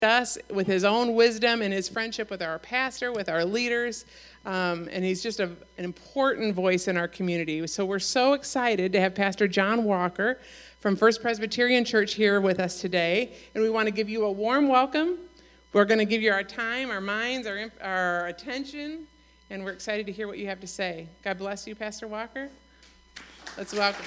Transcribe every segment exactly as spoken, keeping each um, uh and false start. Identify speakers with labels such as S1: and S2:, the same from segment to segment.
S1: us with his own wisdom and his friendship with our pastor, with our leaders, um, and he's just a, an important voice in our community. So we're so excited to have Pastor John Walker from First Presbyterian Church here with us today, and we want to give you a warm welcome. We're going to give you our time, our minds, our, our attention, and we're excited to hear what you have to say. God bless you, Pastor Walker. Let's welcome.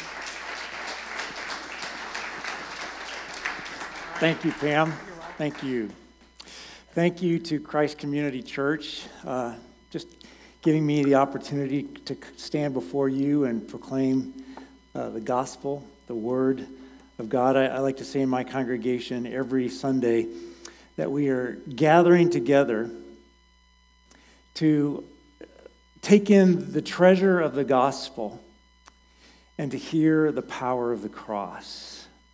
S2: Thank you, Pam. Thank you. Thank you to Christ Community Church, uh, just giving me the opportunity to stand before you and proclaim uh, the gospel, the word of God. I, I like to say in my congregation every Sunday that we are gathering together to take in the treasure of the gospel and to hear the power of the cross.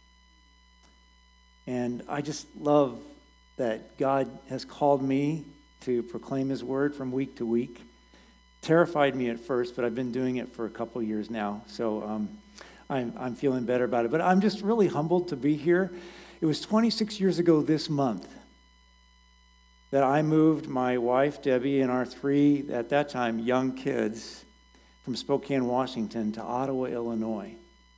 S2: And I just love that God has called me to proclaim his word from week to week. Terrified me at first, but I've been doing it for a couple years now. So um, I'm, I'm feeling better about it. But I'm just really humbled to be here. It was twenty-six years ago this month that I moved my wife, Debbie, and our three, at that time, young kids from Spokane, Washington to Ottawa, Illinois.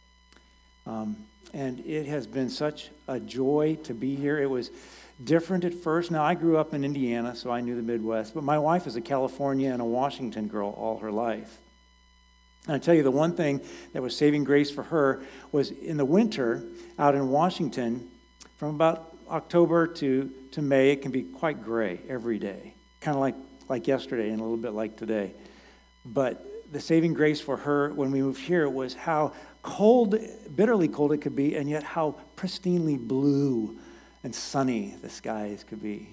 S2: Um, And it has been such a joy to be here. It was different at first. Now, I grew up in Indiana, so I knew the Midwest. But my wife is a California and a Washington girl all her life. And I tell you, the one thing that was saving grace for her was in the winter out in Washington, from about October to, to May, it can be quite gray every day, kind of like, like yesterday and a little bit like today. But the saving grace for her when we moved here was how cold, bitterly cold it could be, and yet how pristinely blue and sunny the skies could be.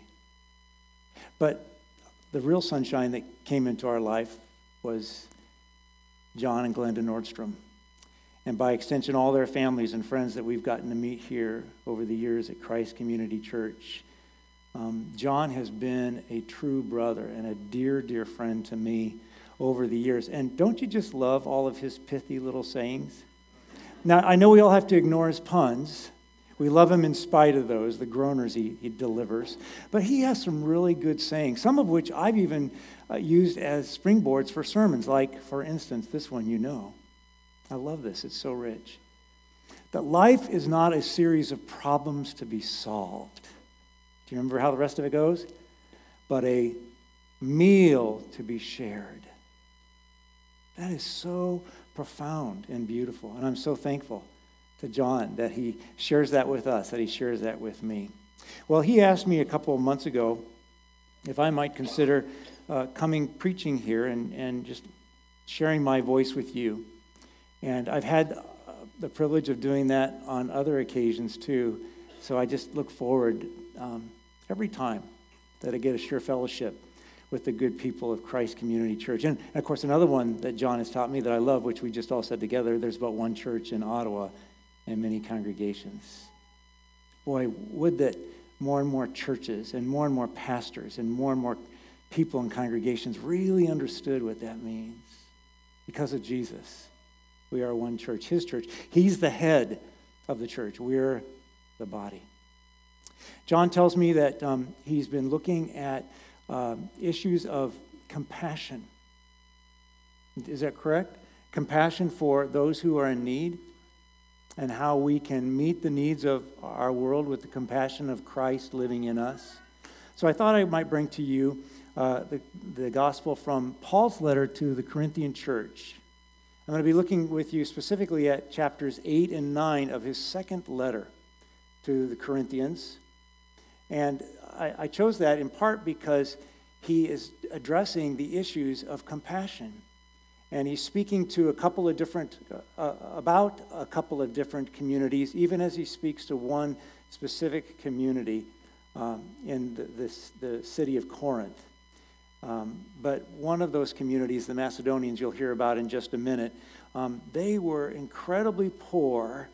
S2: But the real sunshine that came into our life was John and Glenda Nordstrom, and by extension, all their families and friends that we've gotten to meet here over the years at Christ Community Church. Um, John has been a true brother and a dear, dear friend to me over the years. And don't you just love all of his pithy little sayings? Now, I know we all have to ignore his puns. We love him in spite of those, the groaners he, he delivers. But he has some really good sayings, some of which I've even uh, used as springboards for sermons, like, for instance, this one, you know. I love this. It's so rich. That life is not a series of problems to be solved. Do you remember how the rest of it goes? But a meal to be shared. That is so profound and beautiful. And I'm so thankful to John that he shares that with us, that he shares that with me. Well, he asked me a couple of months ago if I might consider uh, coming preaching here and, and just sharing my voice with you. And I've had uh, the privilege of doing that on other occasions too. So I just look forward um, every time that I get a sure fellowship with the good people of Christ Community Church. And, of course, another one that John has taught me that I love, which we just all said together, there's but one church in Ottawa and many congregations. Boy, would that more and more churches and more and more pastors and more and more people in congregations really understood what that means. Because of Jesus, we are one church, his church. He's the head of the church. We're the body. John tells me that um, he's been looking at Uh, issues of compassion. Is that correct? Compassion for those who are in need and how we can meet the needs of our world with the compassion of Christ living in us. So I thought I might bring to you uh, the, the gospel from Paul's letter to the Corinthian church. I'm going to be looking with you specifically at chapters eight and nine of his second letter to the Corinthians. And I, I chose that in part because he is addressing the issues of compassion. And he's speaking to a couple of different, uh, about a couple of different communities, even as he speaks to one specific community um, in the, this, the city of Corinth. Um, but one of those communities, the Macedonians, you'll hear about in just a minute, um, they were incredibly poor,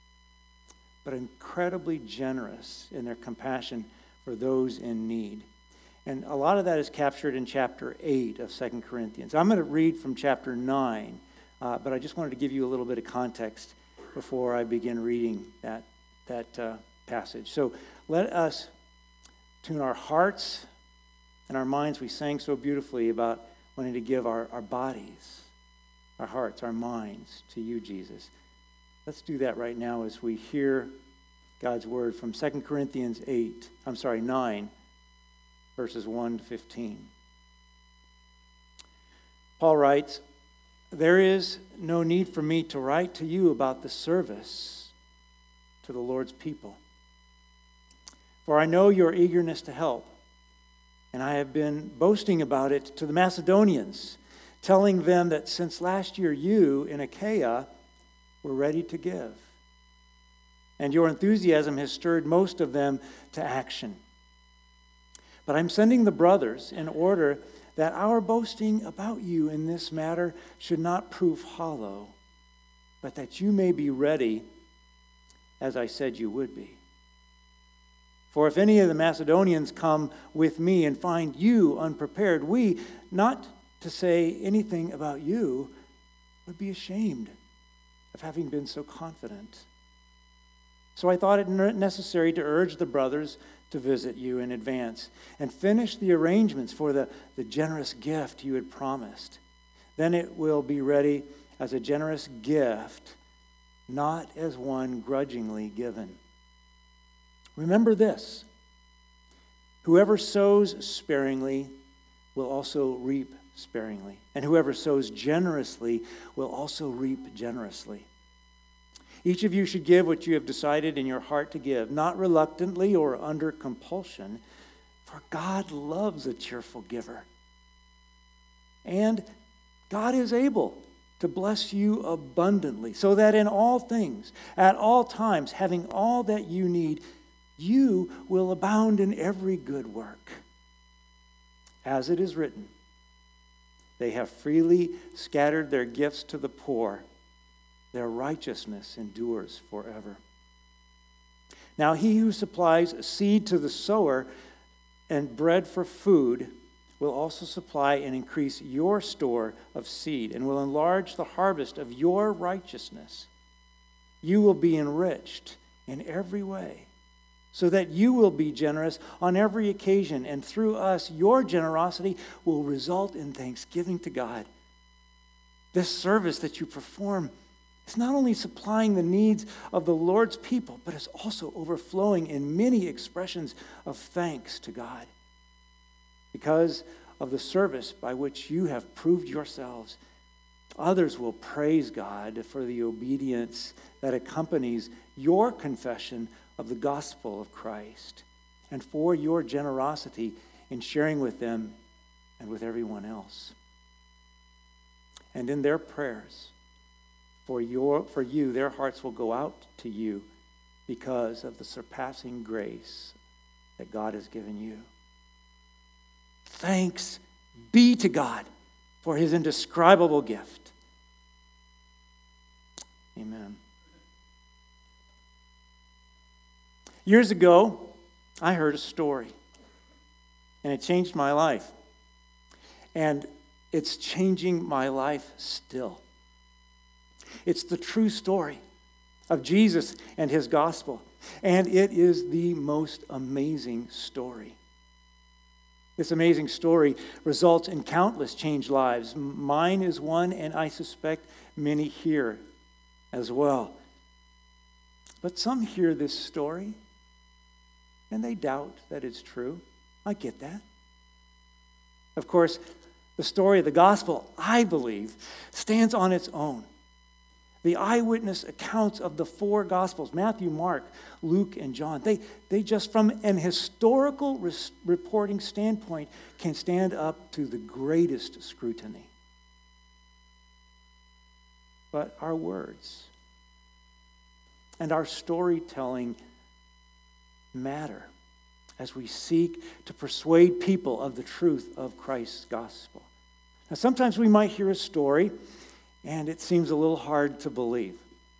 S2: but incredibly generous in their compassion for those in need. And a lot of that is captured in chapter eight of Second Corinthians. I'm going to read from chapter nine, uh, but I just wanted to give you a little bit of context before I begin reading that, that uh, passage. So let us tune our hearts and our minds. We sang so beautifully about wanting to give our, our bodies, our hearts, our minds to you, Jesus. Let's do that right now as we hear God's word from Second Corinthians eight, I'm sorry, nine, verses one to fifteen. Paul writes, "There is no need for me to write to you about the service to the Lord's people. For I know your eagerness to help, and I have been boasting about it to the Macedonians, telling them that since last year you in Achaia were ready to give. And your enthusiasm has stirred most of them to action. But I'm sending the brothers in order that our boasting about you in this matter should not prove hollow, but that you may be ready as I said you would be. For if any of the Macedonians come with me and find you unprepared, we, not to say anything about you, would be ashamed of having been so confident. So I thought it necessary to urge the brothers to visit you in advance and finish the arrangements for the, the generous gift you had promised. Then it will be ready as a generous gift, not as one grudgingly given. Remember this: whoever sows sparingly will also reap sparingly, and whoever sows generously will also reap generously. Each of you should give what you have decided in your heart to give, not reluctantly or under compulsion, for God loves a cheerful giver. And God is able to bless you abundantly, so that in all things, at all times, having all that you need, you will abound in every good work. As it is written, they have freely scattered their gifts to the poor. Their righteousness endures forever. Now he who supplies seed to the sower and bread for food will also supply and increase your store of seed and will enlarge the harvest of your righteousness. You will be enriched in every way, so that you will be generous on every occasion, and through us your generosity will result in thanksgiving to God. This service that you perform is not only supplying the needs of the Lord's people, but is also overflowing in many expressions of thanks to God. Because of the service by which you have proved yourselves, others will praise God for the obedience that accompanies your confession of the gospel of Christ, and for your generosity in sharing with them and with everyone else. And in their prayers for your for you, their hearts will go out to you because of the surpassing grace that God has given you. Thanks be to God for his indescribable gift. Amen. Years ago, I heard a story, and it changed my life. And it's changing my life still. It's the true story of Jesus and his gospel, and it is the most amazing story. This amazing story results in countless changed lives. Mine is one, and I suspect many here as well. But some hear this story and they doubt that it's true. I get that. Of course, the story of the gospel, I believe, stands on its own. The eyewitness accounts of the four gospels, Matthew, Mark, Luke, and John, they, they just from an historical res- reporting standpoint can stand up to the greatest scrutiny. But our words and our storytelling matter as we seek to persuade people of the truth of Christ's gospel. Now, sometimes we might hear a story and it seems a little hard to believe.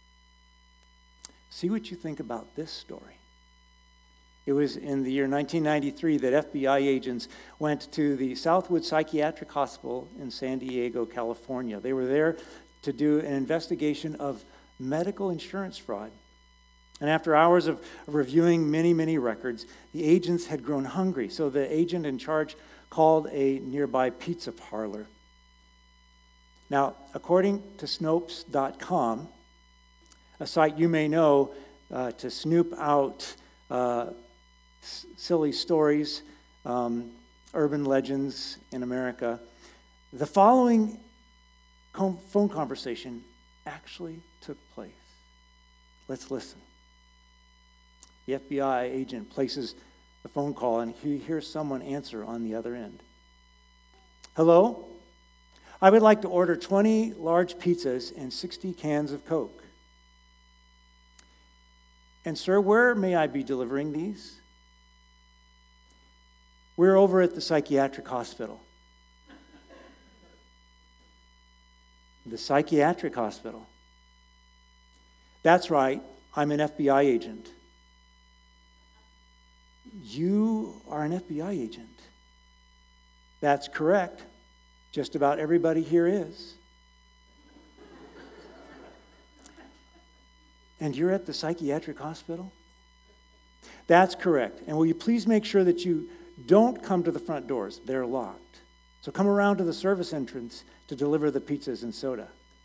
S2: See what you think about this story. It was in the year nineteen ninety-three that F B I agents went to the Southwood Psychiatric Hospital in San Diego, California. They were there to do an investigation of medical insurance fraud. And after hours of reviewing many, many records, the agents had grown hungry. So the agent in charge called a nearby pizza parlor. Now, according to Snopes dot com, a site you may know uh, to snoop out uh, s- silly stories, um, urban legends in America, the following com- phone conversation actually took place. Let's listen. The F B I agent places the phone call and he hears someone answer on the other end. Hello? I would like to order twenty large pizzas and sixty cans of Coke. And sir, where may I be delivering these? We're over at the psychiatric hospital. The psychiatric hospital. That's right, I'm an F B I agent. You are an F B I agent. That's correct. Just about everybody here is. And you're at the psychiatric hospital? That's correct. And will you please make sure that you don't come to the front doors? They're locked. So come around to the service entrance to deliver the pizzas and soda.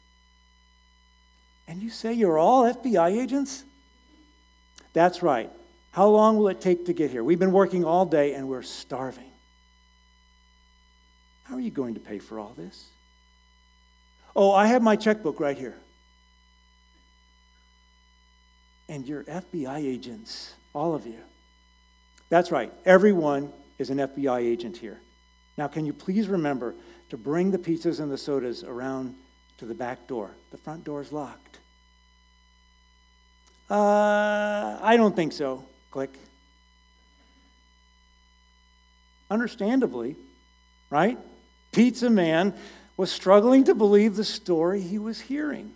S2: And you say you're all F B I agents? That's right. How long will it take to get here? We've been working all day and we're starving. How are you going to pay for all this? Oh, I have my checkbook right here. And you're F B I agents, all of you. That's right. Everyone is an F B I agent here. Now, can you please remember to bring the pizzas and the sodas around to the back door? The front door is locked. Uh, I don't think so. Click. Understandably, right? Pizza Man was struggling to believe the story he was hearing.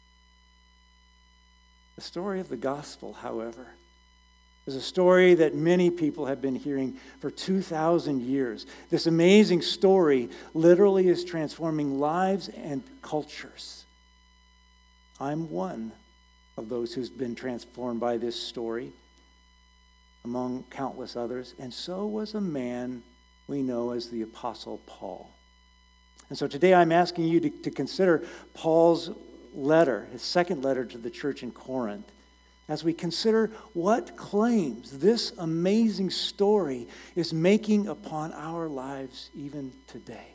S2: The story of the gospel, however, is a story that many people have been hearing for two thousand years. This amazing story literally is transforming lives and cultures. I'm one of those who's been transformed by this story, among countless others, and so was a man we know as the Apostle Paul. And so today I'm asking you to, to consider Paul's letter, his second letter to the church in Corinth, as we consider what claims this amazing story is making upon our lives even today.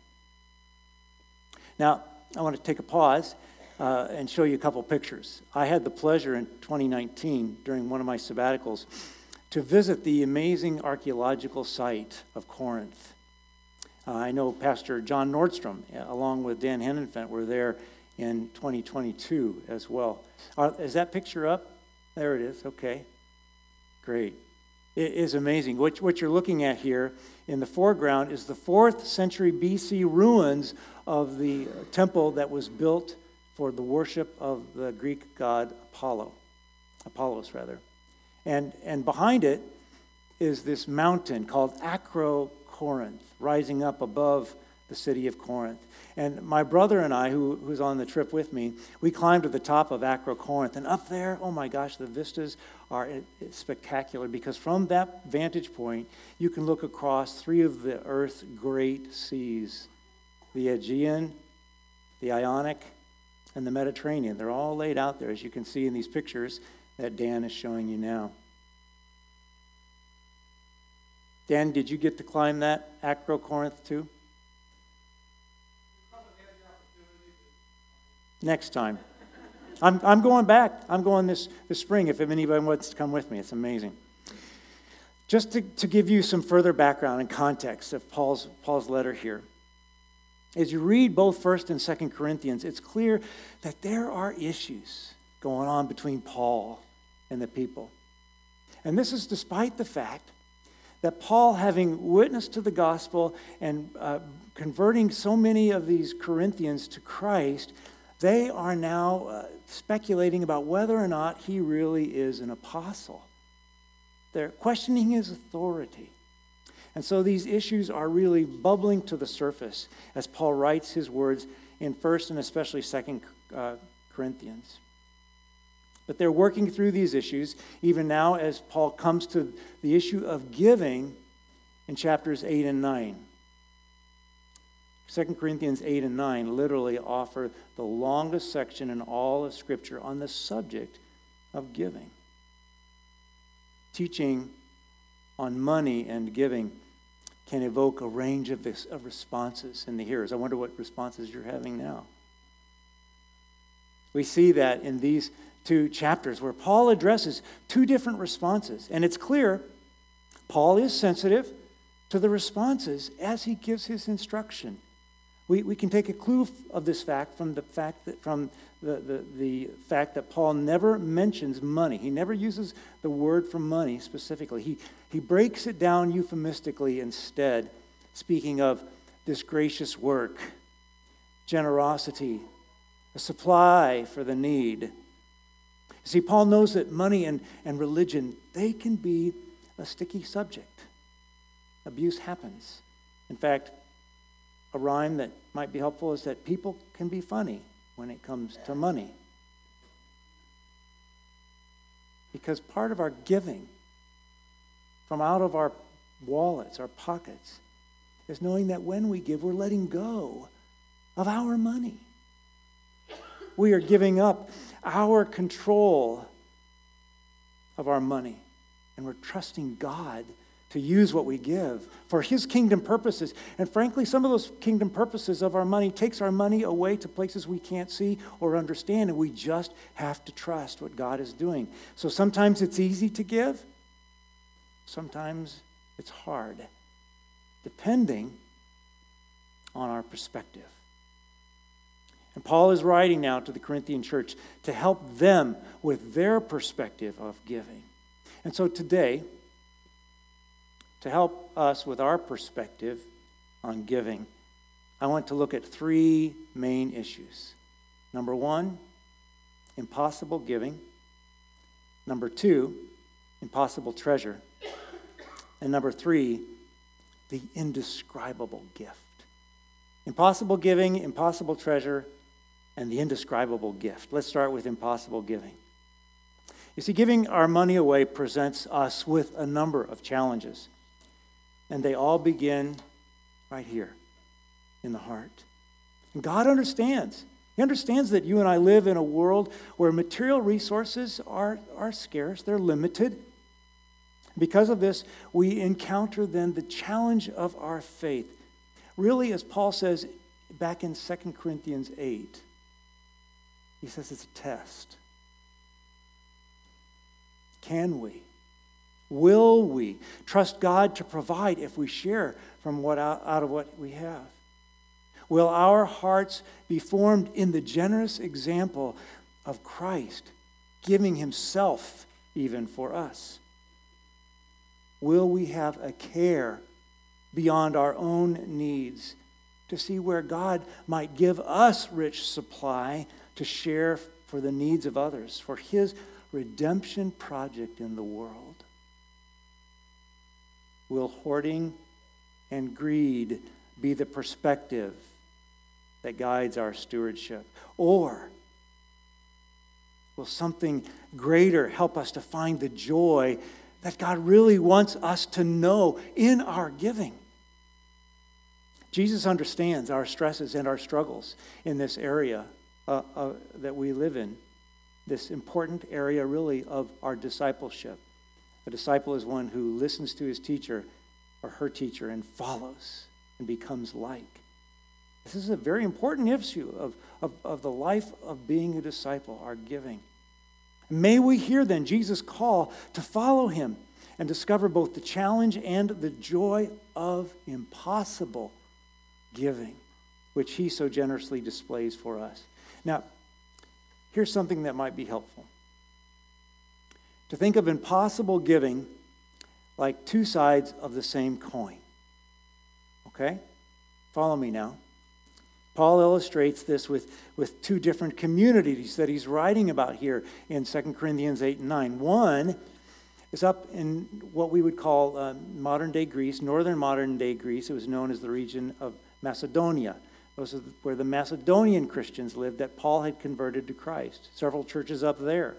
S2: Now, I want to take a pause uh, and show you a couple pictures. I had the pleasure in twenty nineteen, during one of my sabbaticals, to visit the amazing archaeological site of Corinth. Uh, I know Pastor John Nordstrom, along with Dan Hennenfent, were there in twenty twenty-two as well. Are, is that picture up? There it is. Okay. Great. It is amazing. What, what you're looking at here in the foreground is the fourth century B C ruins of the temple that was built for the worship of the Greek god Apollo. Apollos, rather. And, and behind it is this mountain called Acrocorinth, rising up above the city of Corinth. And my brother and I, who, who's on the trip with me, we climbed to the top of Acrocorinth. And up there, oh my gosh, the vistas are spectacular, because from that vantage point, you can look across three of the Earth's great seas, the Aegean, the Ionic, and the Mediterranean. They're all laid out there, as you can see in these pictures that Dan is showing you now. Dan, did you get to climb that Acrocorinth too? Next time. I'm I'm going back. I'm going this, this spring if anybody wants to come with me. It's amazing. Just to, to give you some further background and context of Paul's Paul's letter here. As you read both First and Second Corinthians, it's clear that there are issues going on between Paul and the people. And this is despite the fact that Paul, having witnessed to the gospel and uh, converting so many of these Corinthians to Christ, they are now uh, speculating about whether or not he really is an apostle. They're questioning his authority. And so these issues are really bubbling to the surface as Paul writes his words in First and especially Second uh, Corinthians. But they're working through these issues, even now as Paul comes to the issue of giving in chapters eight and nine. Second Corinthians eight and nine literally offer the longest section in all of Scripture on the subject of giving. Teaching on money and giving can evoke a range of, this, of responses in the hearers. I wonder what responses you're having now. We see that in these two chapters where Paul addresses two different responses. And it's clear Paul is sensitive to the responses as he gives his instruction. We, we can take a clue of this fact from the fact that from the, the, the fact that Paul never mentions money. He never uses the word for money specifically. He, he breaks it down euphemistically instead, speaking of this gracious work, generosity, a supply for the need. See, Paul knows that money and, and religion, they can be a sticky subject. Abuse happens. In fact, a rhyme that might be helpful is that people can be funny when it comes to money. Because part of our giving from out of our wallets, our pockets, is knowing that when we give, we're letting go of our money. We are giving up our control of our money, and we're trusting God to use what we give for His kingdom purposes. And frankly, some of those kingdom purposes of our money takes our money away to places we can't see or understand, and we just have to trust what God is doing. So sometimes it's easy to give. Sometimes it's hard, depending on our perspective. And Paul is writing now to the Corinthian church to help them with their perspective of giving. And so today, to help us with our perspective on giving, I want to look at three main issues. Number one, impossible giving. Number two, impossible treasure. And number three, the indescribable gift. Impossible giving, impossible treasure, and the indescribable gift. Let's start with impossible giving. You see, giving our money away presents us with a number of challenges. And they all begin right here in the heart. And God understands. He understands that you and I live in a world where material resources are, are scarce, they're limited. Because of this, we encounter then the challenge of our faith. Really, as Paul says back in Second Corinthians eight, he says it's a test. Can we? Will we trust God to provide if we share from what out, out of what we have? Will our hearts be formed in the generous example of Christ, giving Himself even for us? Will we have a care beyond our own needs to see where God might give us rich supply to share for the needs of others, for His redemption project in the world? Will hoarding and greed be the perspective that guides our stewardship? Or will something greater help us to find the joy that God really wants us to know in our giving? Jesus understands our stresses and our struggles in this area uh, uh, that we live in, this important area really of our discipleship. A disciple is one who listens to his teacher or her teacher and follows and becomes like. This is a very important issue of, of, of the life of being a disciple, our giving. May we hear then Jesus' call to follow Him and discover both the challenge and the joy of impossible giving, which He so generously displays for us. Now, here's something that might be helpful. To think of impossible giving like two sides of the same coin. Okay? Follow me now. Paul illustrates this with, with two different communities that he's writing about here in Second Corinthians eight and nine. One is up in what we would call uh, modern-day Greece, northern modern-day Greece. It was known as the region of Macedonia. Those are where the Macedonian Christians lived that Paul had converted to Christ. Several churches up there.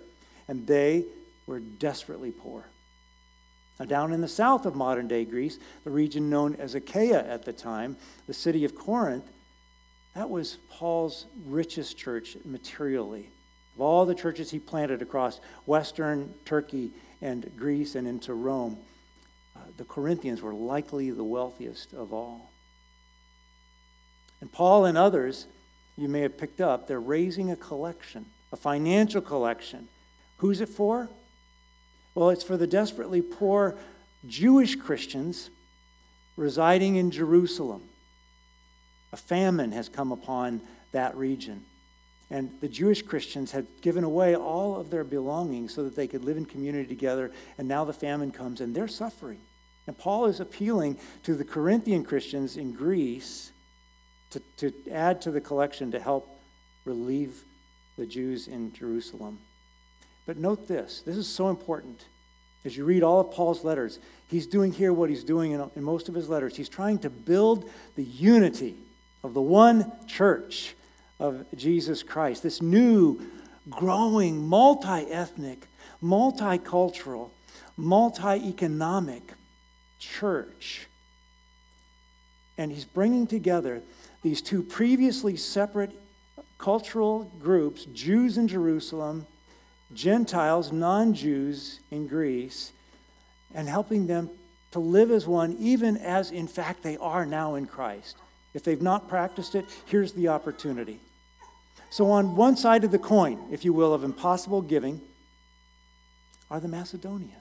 S2: and they were desperately poor. Now, down in the south of modern-day Greece, the region known as Achaia at the time, the city of Corinth, that was Paul's richest church materially. Of all the churches he planted across western Turkey and Greece and into Rome, uh, the Corinthians were likely the wealthiest of all. And Paul and others, you may have picked up, they're raising a collection, a financial collection. Who's it for? Well, it's for the desperately poor Jewish Christians residing in Jerusalem. A famine has come upon that region. And the Jewish Christians had given away all of their belongings so that they could live in community together. And now the famine comes and they're suffering. And Paul is appealing to the Corinthian Christians in Greece to, to add to the collection to help relieve the Jews in Jerusalem. But note this, this is so important. As you read all of Paul's letters, he's doing here what he's doing in, in most of his letters. He's trying to build the unity of the one church of Jesus Christ, this new, growing, multi-ethnic, multicultural, multi-economic church. And he's bringing together these two previously separate cultural groups, Jews in Jerusalem, Gentiles, non-Jews in Greece, and helping them to live as one, even as in fact they are now in Christ. If they've not practiced it, here's the opportunity. So on one side of the coin, if you will, of impossible giving, are the Macedonians.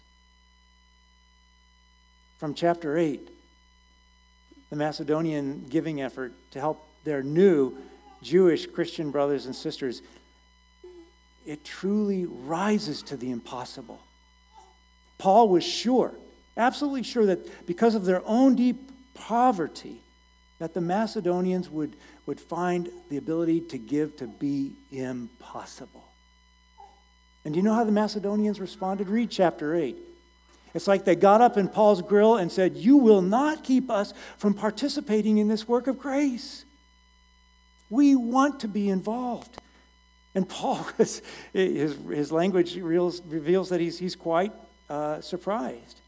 S2: From chapter eight, the Macedonian giving effort to help their new Jewish Christian brothers and sisters, it truly rises to the impossible. Paul was sure, absolutely sure, that because of their own deep poverty, that the Macedonians would, would find the ability to give to be impossible. And do you know how the Macedonians responded? Read chapter eight. It's like they got up in Paul's grill and said, "You will not keep us from participating in this work of grace. We want to be involved." And Paul, his, his language reveals, reveals that he's, he's quite uh, surprised.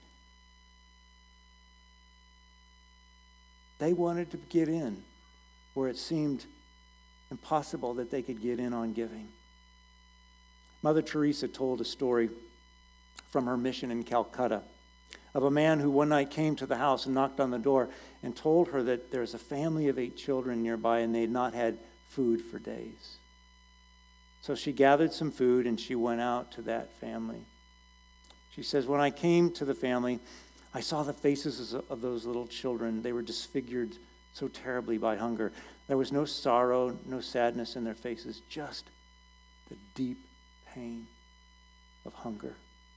S2: They wanted to get in where it seemed impossible that they could get in on giving. Mother Teresa told a story from her mission in Calcutta of a man who one night came to the house and knocked on the door and told her that there's a family of eight children nearby and they had not had food for days. So she gathered some food and she went out to that family. She says, "When I came to the family, I saw the faces of those little children. They were disfigured so terribly by hunger. There was no sorrow, no sadness in their faces, just the deep pain of hunger."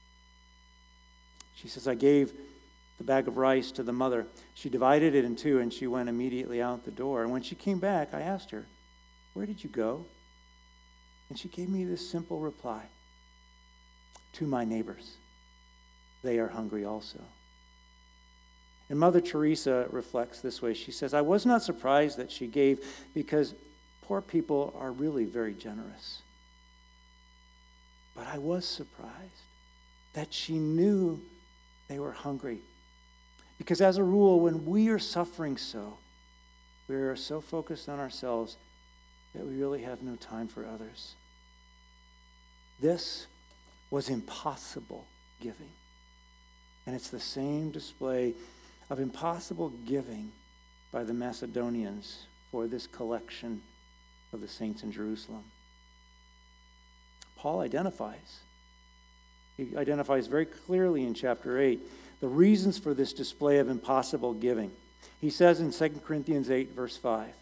S2: She says, "I gave the bag of rice to the mother. She divided it in two and she went immediately out the door. And when she came back, I asked her, 'Where did you go?' And she gave me this simple reply, 'To my neighbors. They are hungry also.'" And Mother Teresa reflects this way. She says, "I was not surprised that she gave because poor people are really very generous. But I was surprised that she knew they were hungry. Because as a rule, when we are suffering so, we are so focused on ourselves that we really have no time for others." This was impossible giving. And it's the same display of impossible giving by the Macedonians for this collection of the saints in Jerusalem. Paul identifies. He identifies very clearly in chapter eight the reasons for this display of impossible giving. He says in Second Corinthians eight, verse five,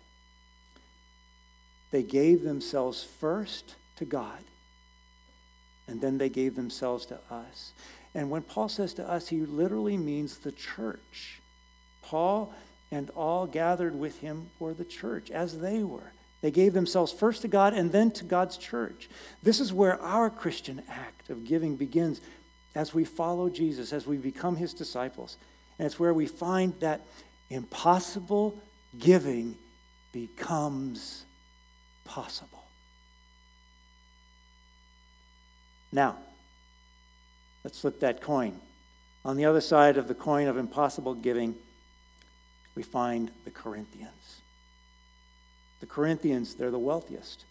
S2: "They gave themselves first to God, and then they gave themselves to us." And when Paul says to us, he literally means the church. Paul and all gathered with him were the church, as they were. They gave themselves first to God and then to God's church. This is where our Christian act of giving begins as we follow Jesus, as we become his disciples. And it's where we find that impossible giving becomes possible. Now, let's flip that coin. On the other side of the coin of impossible giving, we find the Corinthians. The Corinthians, they're the wealthiest.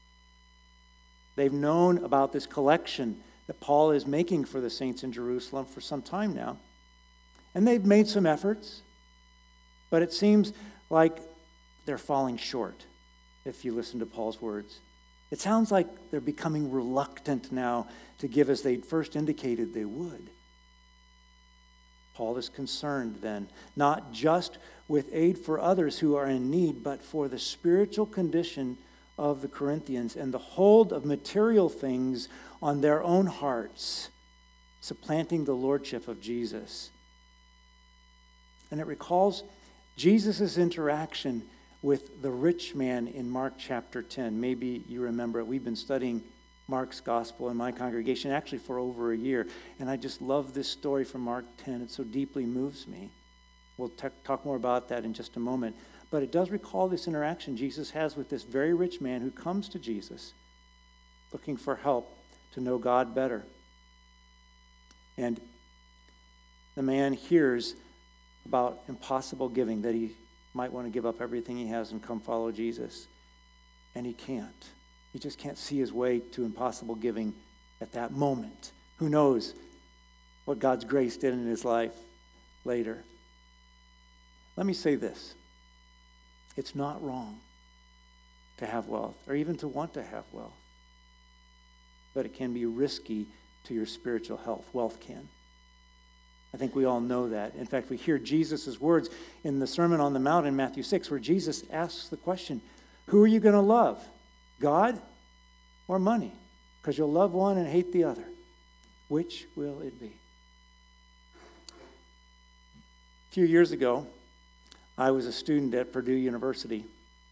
S2: They've known about this collection that Paul is making for the saints in Jerusalem for some time now. And they've made some efforts, but it seems like they're falling short, if you listen to Paul's words. It sounds like they're becoming reluctant now to give as they first indicated they would. Paul is concerned then, not just with aid for others who are in need, but for the spiritual condition of the Corinthians and the hold of material things on their own hearts, supplanting the lordship of Jesus. And it recalls Jesus' interaction with the rich man in Mark chapter ten. Maybe you remember it. We've been studying Mark's gospel in my congregation actually for over a year. And I just love this story from Mark ten. It so deeply moves me. We'll t- talk more about that in just a moment. But it does recall this interaction Jesus has with this very rich man who comes to Jesus looking for help to know God better. And the man hears about impossible giving, that he might want to give up everything he has and come follow Jesus. And he can't. He just can't see his way to impossible giving at that moment. Who knows what God's grace did in his life later. Let me say this. It's not wrong to have wealth or even to want to have wealth. But it can be risky to your spiritual health. Wealth can. I think we all know that. In fact, we hear Jesus' words in the Sermon on the Mount in Matthew six, where Jesus asks the question, who are you going to love? God or money? Because you'll love one and hate the other. Which will it be? A few years ago, I was a student at Purdue University.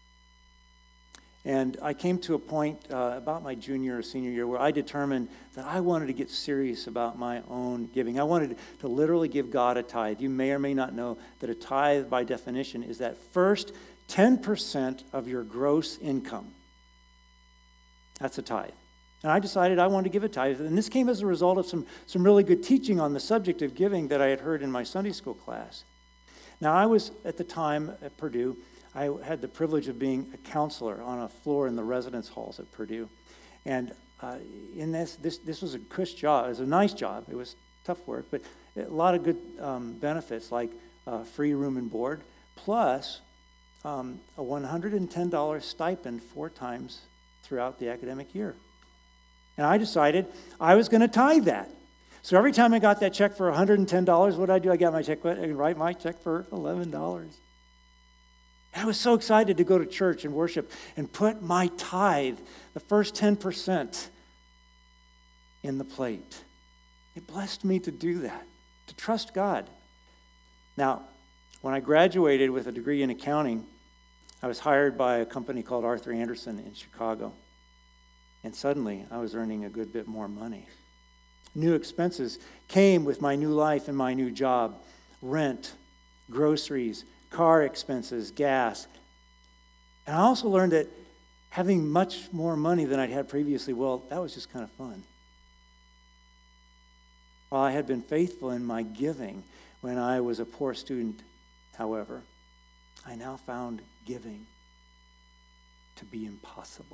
S2: And I came to a point uh, about my junior or senior year where I determined that I wanted to get serious about my own giving. I wanted to literally give God a tithe. You may or may not know that a tithe, by definition, is that first ten percent of your gross income. That's a tithe. And I decided I wanted to give a tithe. And this came as a result of some, some really good teaching on the subject of giving that I had heard in my Sunday school class. Now, I was, at the time at Purdue, I had the privilege of being a counselor on a floor in the residence halls at Purdue. And uh, in this, this, this was a cush job. It was a nice job. It was tough work, but a lot of good um, benefits, like uh, free room and board, plus um, a one hundred ten dollars stipend four times throughout the academic year. And I decided I was going to tithe that. So every time I got that check for one hundred ten dollars, what did I do? I got my check, I could write my check for eleven dollars. I was so excited to go to church and worship and put my tithe, the first ten percent, in the plate. It blessed me to do that, to trust God. Now, when I graduated with a degree in accounting, I was hired by a company called Arthur Andersen in Chicago. And suddenly, I was earning a good bit more money. New expenses came with my new life and my new job. Rent, groceries, car expenses, gas. And I also learned that having much more money than I'd had previously, well, that was just kind of fun. While I had been faithful in my giving when I was a poor student, however, I now found giving to be impossible.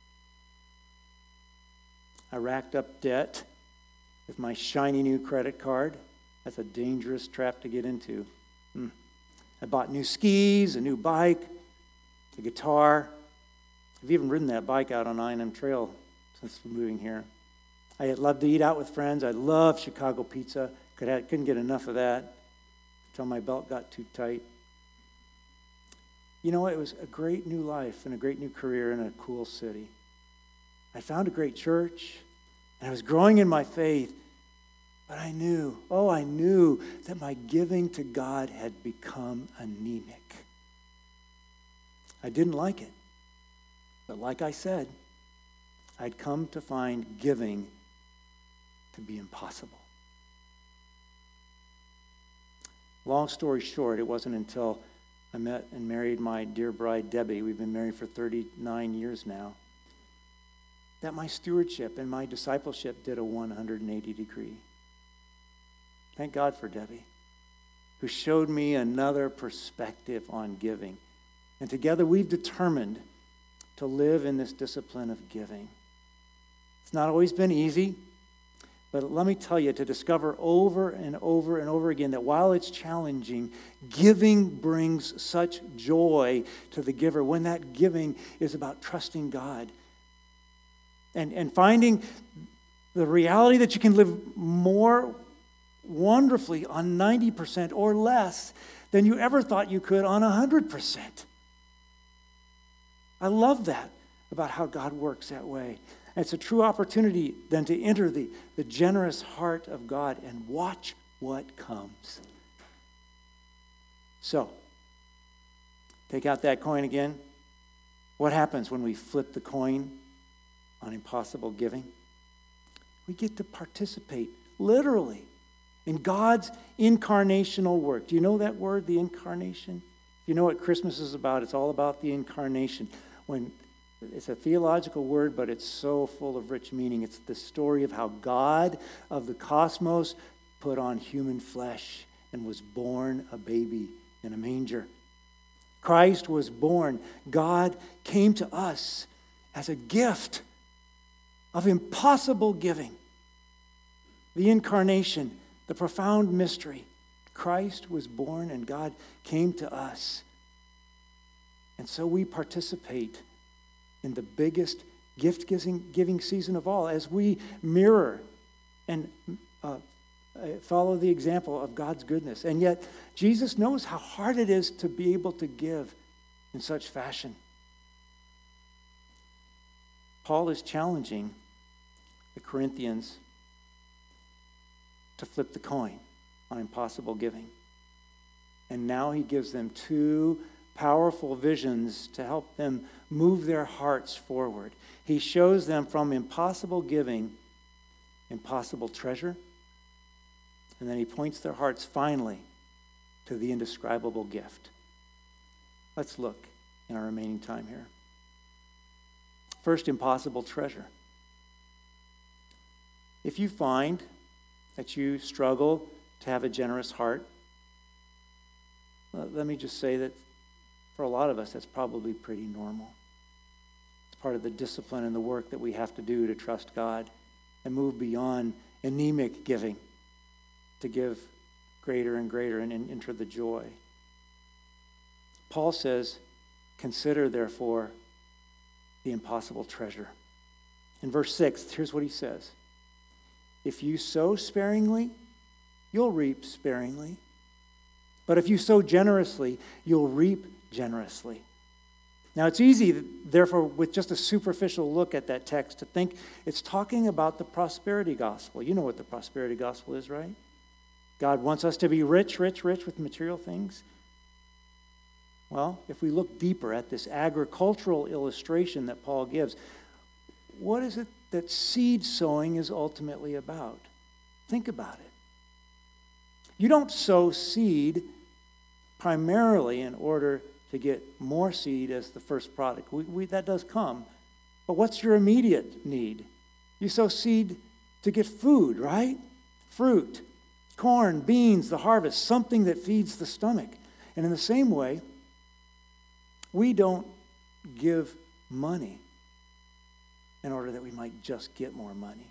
S2: I racked up debt with my shiny new credit card. That's a dangerous trap to get into. Hmm. I bought new skis, a new bike, a guitar. I've even ridden that bike out on I and M Trail since moving here. I had loved to eat out with friends. I loved Chicago pizza. Could have, couldn't get enough of that until my belt got too tight. You know, it was a great new life and a great new career in a cool city. I found a great church, and I was growing in my faith. But I knew, oh, I knew that my giving to God had become anemic. I didn't like it. But like I said, I'd come to find giving to be impossible. Long story short, it wasn't until I met and married my dear bride, Debbie. We've been married for thirty-nine years now. that my stewardship and my discipleship did a one hundred eighty degree. Thank God for Debbie, who showed me another perspective on giving. And together we've determined to live in this discipline of giving. It's not always been easy, but let me tell you, to discover over and over and over again that while it's challenging, giving brings such joy to the giver when that giving is about trusting God and, and finding the reality that you can live more wonderfully on ninety percent or less than you ever thought you could on one hundred percent. I love that about how God works that way. And it's a true opportunity then to enter the, the generous heart of God and watch what comes. So, take out that coin again. What happens when we flip the coin on impossible giving? We get to participate, literally, in God's incarnational work. Do you know that word, the incarnation? If you know what Christmas is about, it's all about the incarnation. When it's a theological word, but it's so full of rich meaning. It's the story of how God of the cosmos put on human flesh and was born a baby in a manger. Christ was born. God came to us as a gift of impossible giving. The incarnation, the profound mystery. Christ was born and God came to us. And so we participate in the biggest gift-giving season of all as we mirror and uh, follow the example of God's goodness. And yet, Jesus knows how hard it is to be able to give in such fashion. Paul is challenging the Corinthians to flip the coin on impossible giving. And now he gives them two powerful visions to help them move their hearts forward. He shows them from impossible giving, impossible treasure, and then he points their hearts finally to the indescribable gift. Let's look in our remaining time here. First, impossible treasure. If you find that you struggle to have a generous heart, let me just say that for a lot of us, that's probably pretty normal. It's part of the discipline and the work that we have to do to trust God and move beyond anemic giving to give greater and greater and enter the joy. Paul says, consider, therefore, the impossible treasure. In verse six, here's what he says. If you sow sparingly, you'll reap sparingly. But if you sow generously, you'll reap generously. Now, it's easy, therefore, with just a superficial look at that text, to think it's talking about the prosperity gospel. You know what the prosperity gospel is, right? God wants us to be rich, rich, rich with material things. Well, if we look deeper at this agricultural illustration that Paul gives, what is it that seed sowing is ultimately about? Think about it. You don't sow seed primarily in order to get more seed as the first product. We, we, that does come. But what's your immediate need? You sow seed to get food, right? Fruit, corn, beans, the harvest, something that feeds the stomach. And in the same way, we don't give money in order that we might just get more money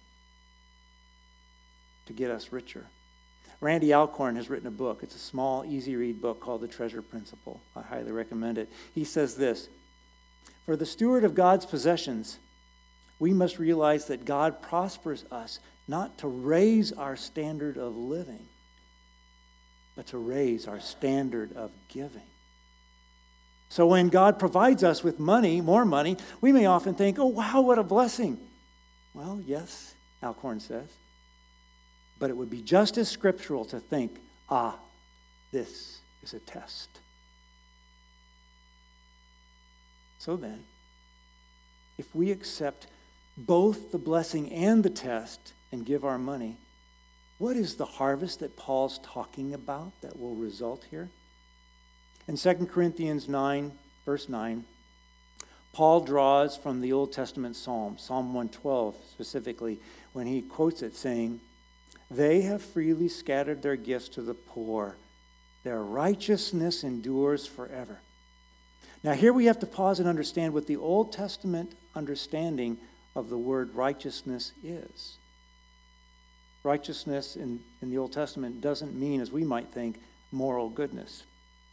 S2: to get us richer. Randy Alcorn has written a book. It's a small, easy-read book called The Treasure Principle. I highly recommend it. He says this, for the steward of God's possessions, we must realize that God prospers us not to raise our standard of living, but to raise our standard of giving. So when God provides us with money, more money, we may often think, oh, wow, what a blessing. Well, yes, Alcorn says. But it would be just as scriptural to think, ah, this is a test. So then, if we accept both the blessing and the test and give our money, what is the harvest that Paul's talking about that will result here? In Second Corinthians nine, verse nine, Paul draws from the Old Testament Psalm, Psalm one twelve specifically, when he quotes it saying, "They have freely scattered their gifts to the poor. Their righteousness endures forever." Now here we have to pause and understand what the Old Testament understanding of the word righteousness is. Righteousness in, in the Old Testament doesn't mean, as we might think, moral goodness.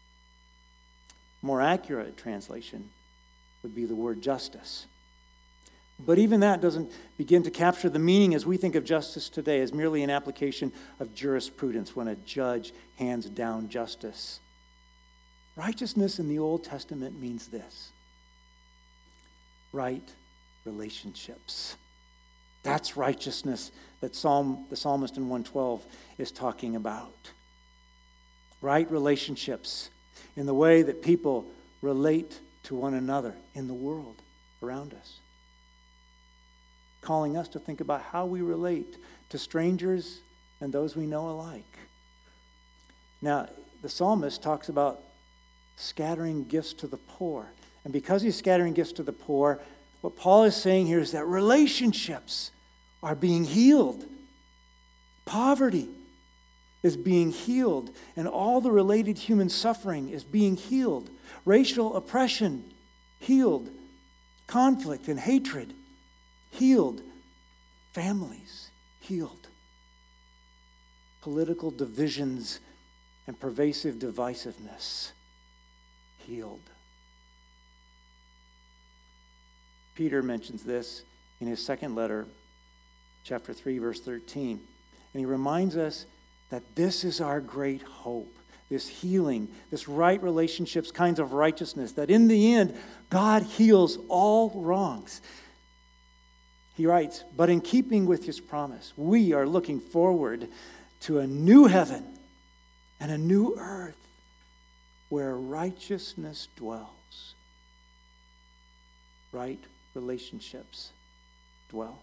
S2: More accurate translation would be the word justice. But even that doesn't begin to capture the meaning as we think of justice today as merely an application of jurisprudence when a judge hands down justice. Righteousness in the Old Testament means this: right relationships. That's righteousness that Psalm, the psalmist in one twelve is talking about. Right relationships in the way that people relate to one another in the world around us. Calling us to think about how we relate to strangers and those we know alike. Now, the psalmist talks about scattering gifts to the poor. And because he's scattering gifts to the poor, what Paul is saying here is that relationships are being healed. Poverty is being healed, and all the related human suffering is being healed. Racial oppression, healed. Conflict and hatred, healed. Families, healed. Political divisions and pervasive divisiveness, healed. Peter mentions this in his second letter, chapter three, verse thirteen. And he reminds us that this is our great hope, this healing, this right relationships, kinds of righteousness, that in the end, God heals all wrongs. He writes, "But in keeping with his promise, we are looking forward to a new heaven and a new earth where righteousness dwells." Right relationships dwell.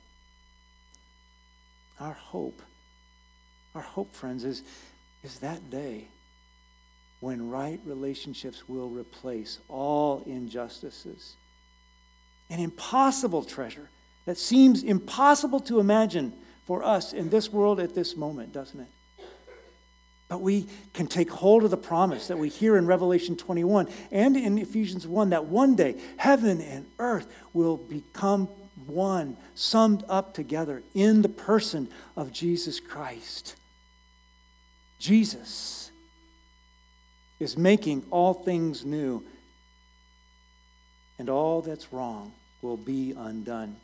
S2: Our hope, our hope, friends, is, is that day when right relationships will replace all injustices. An impossible treasure that seems impossible to imagine for us in this world at this moment, doesn't it? But we can take hold of the promise that we hear in Revelation twenty-one and in Ephesians one, that one day heaven and earth will become one, summed up together in the person of Jesus Christ. Jesus is making all things new, and all that's wrong will be undone.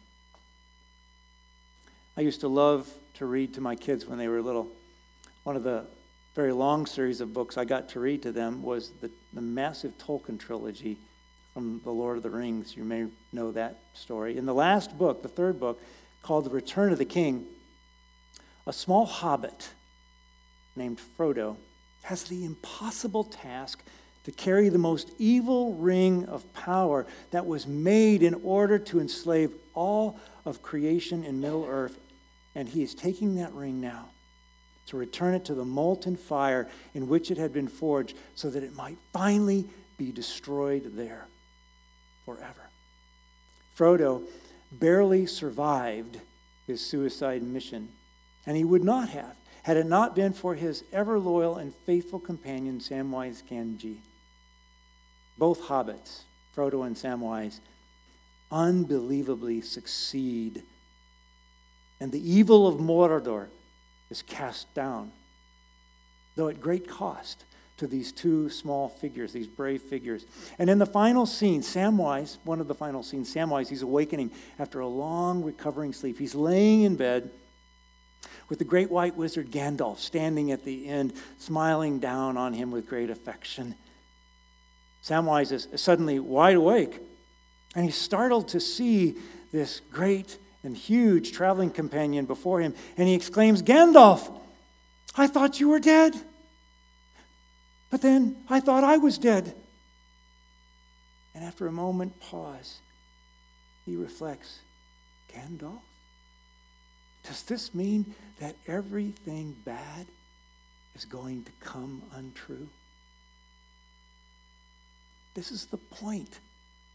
S2: I used to love to read to my kids when they were little. One of the very long series of books I got to read to them was the, the massive Tolkien trilogy from The Lord of the Rings. You may know that story. In the last book, the third book, called The Return of the King, a small hobbit named Frodo has the impossible task to carry the most evil ring of power that was made in order to enslave all of creation in Middle-earth. And he is taking that ring now to return it to the molten fire in which it had been forged so that it might finally be destroyed there forever. Frodo barely survived his suicide mission, and he would not have had it not been for his ever-loyal and faithful companion, Samwise Gamgee. Both hobbits, Frodo and Samwise, unbelievably succeed, and the evil of Mordor is cast down, though at great cost to these two small figures, these brave figures. And in the final scene, Samwise, one of the final scenes, Samwise, he's awakening after a long recovering sleep. He's laying in bed with the great white wizard Gandalf standing at the end, smiling down on him with great affection. Samwise is suddenly wide awake, and he's startled to see this great and huge traveling companion before him, and he exclaims, "Gandalf, I thought you were dead. But then I thought I was dead." And after a moment pause, he reflects, "Gandalf? Does this mean that everything bad is going to come untrue?" This is the point.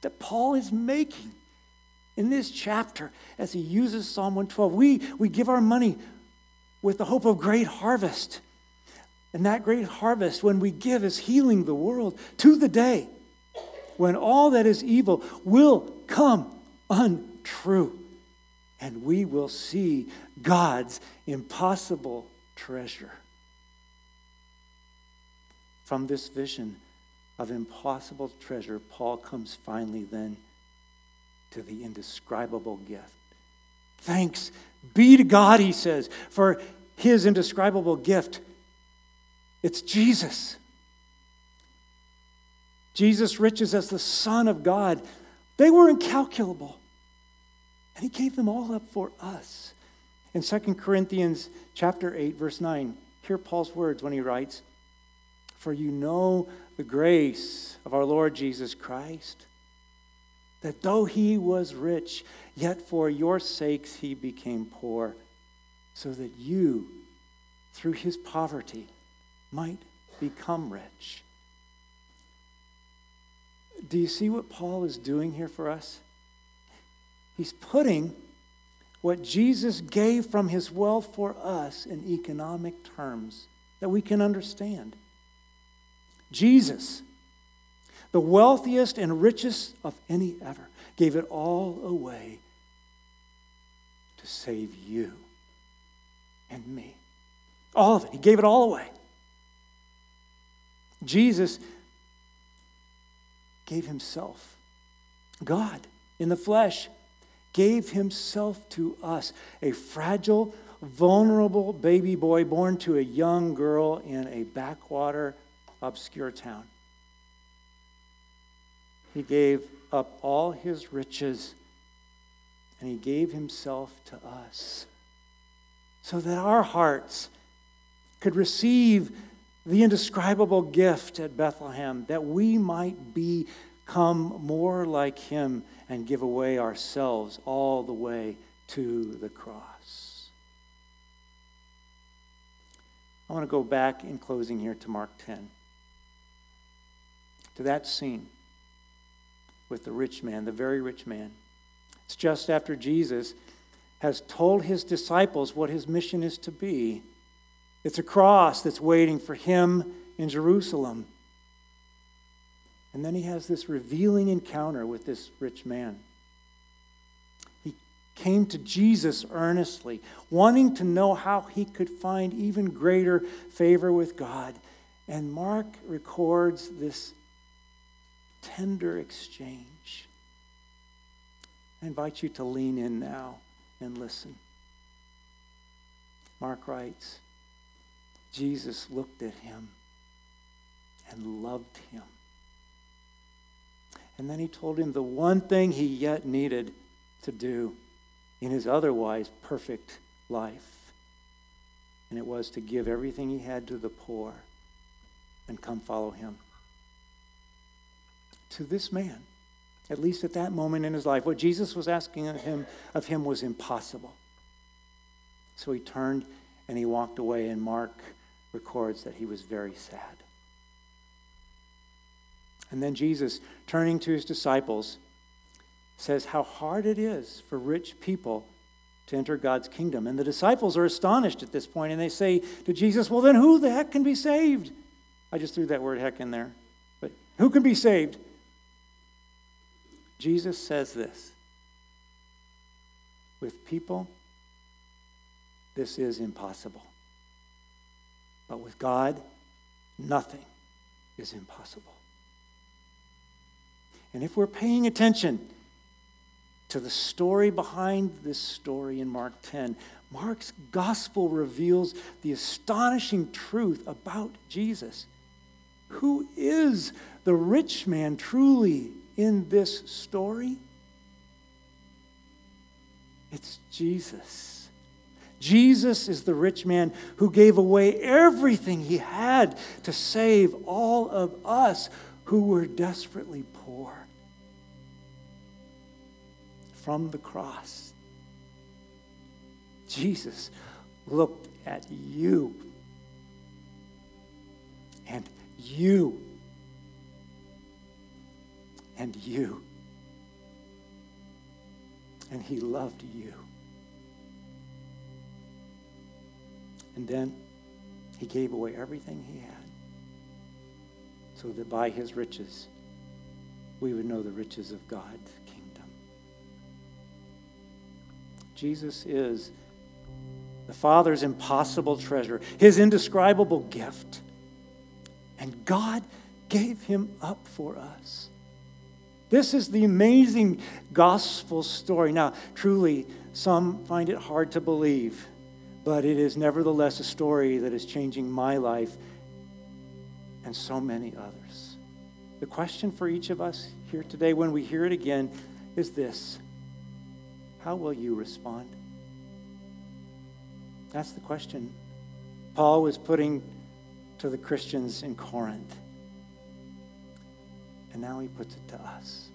S2: that Paul is making in this chapter as he uses Psalm one twelve. We, we give our money with the hope of great harvest. And that great harvest, when we give, is healing the world to the day when all that is evil will come untrue. And we will see God's impossible treasure. From this vision of impossible treasure, Paul comes finally then to the indescribable gift. Thanks be to God, he says, for his indescribable gift. It's Jesus. Jesus' riches as the Son of God, they were incalculable. And he gave them all up for us. In Second Corinthians chapter eight, verse nine, hear Paul's words when he writes, "For you know the grace of our Lord Jesus Christ, that though he was rich, yet for your sakes he became poor, so that you, through his poverty, might become rich." Do you see what Paul is doing here for us? He's putting what Jesus gave from his wealth for us in economic terms that we can understand. Jesus, the wealthiest and richest of any ever, gave it all away to save you and me. All of it. He gave it all away. Jesus gave himself. God, in the flesh, gave himself to us, a fragile, vulnerable baby boy born to a young girl in a backwater, obscure town. He gave up all his riches, and he gave himself to us so that our hearts could receive the indescribable gift at Bethlehem, that we might become more like him and give away ourselves all the way to the cross. I want to go back in closing here to Mark ten, to that scene with the rich man, the very rich man. It's just after Jesus has told his disciples what his mission is to be. It's a cross that's waiting for him in Jerusalem. And then he has this revealing encounter with this rich man. He came to Jesus earnestly, wanting to know how he could find even greater favor with God. And Mark records this tender exchange. I invite you to lean in now and listen. Mark writes, Jesus looked at him and loved him. And then he told him the one thing he yet needed to do in his otherwise perfect life. And it was to give everything he had to the poor and come follow him. To this man, at least at that moment in his life, what Jesus was asking of him, of him was impossible. So he turned and he walked away, and Mark records that he was very sad. And then Jesus, turning to his disciples, says how hard it is for rich people to enter God's kingdom. And the disciples are astonished at this point, and they say to Jesus, well, then who the heck can be saved? I just threw that word heck in there. But who can be saved? Jesus says this: with people, this is impossible. But with God, nothing is impossible. And if we're paying attention to the story behind this story in Mark ten, Mark's gospel reveals the astonishing truth about Jesus. Who is the rich man truly in this story? It's Jesus. Jesus is the rich man who gave away everything he had to save all of us who were desperately poor. From the cross, Jesus looked at you and you and you and he loved you. And then he gave away everything he had so that by his riches we would know the riches of God's kingdom. Jesus is the Father's impossible treasure, his indescribable gift. And God gave him up for us. This is the amazing gospel story. Now, truly, some find it hard to believe, but it is nevertheless a story that is changing my life and so many others. The question for each of us here today, when we hear it again, is this: how will you respond? That's the question Paul was putting to the Christians in Corinth. And now he puts it to us.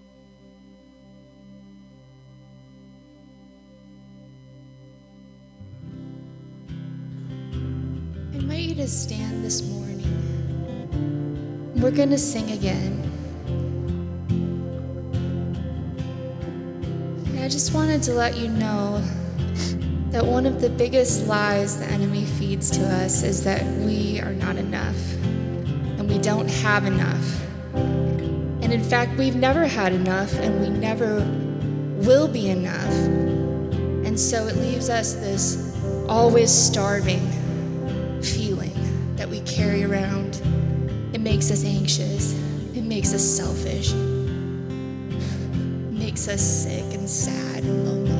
S3: I invite you to stand this morning. We're going to sing again. And I just wanted to let you know that one of the biggest lies the enemy feeds to us is that we are not enough and we don't have enough. And in fact, we've never had enough and we never will be enough. And so it leaves us this always starving feeling that we carry around. It makes us anxious. It makes us selfish. It makes us sick and sad and lonely.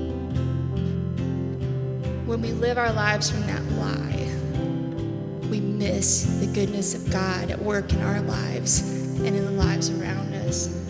S3: When we live our lives from that lie, we miss the goodness of God at work in our lives and in the lives around us.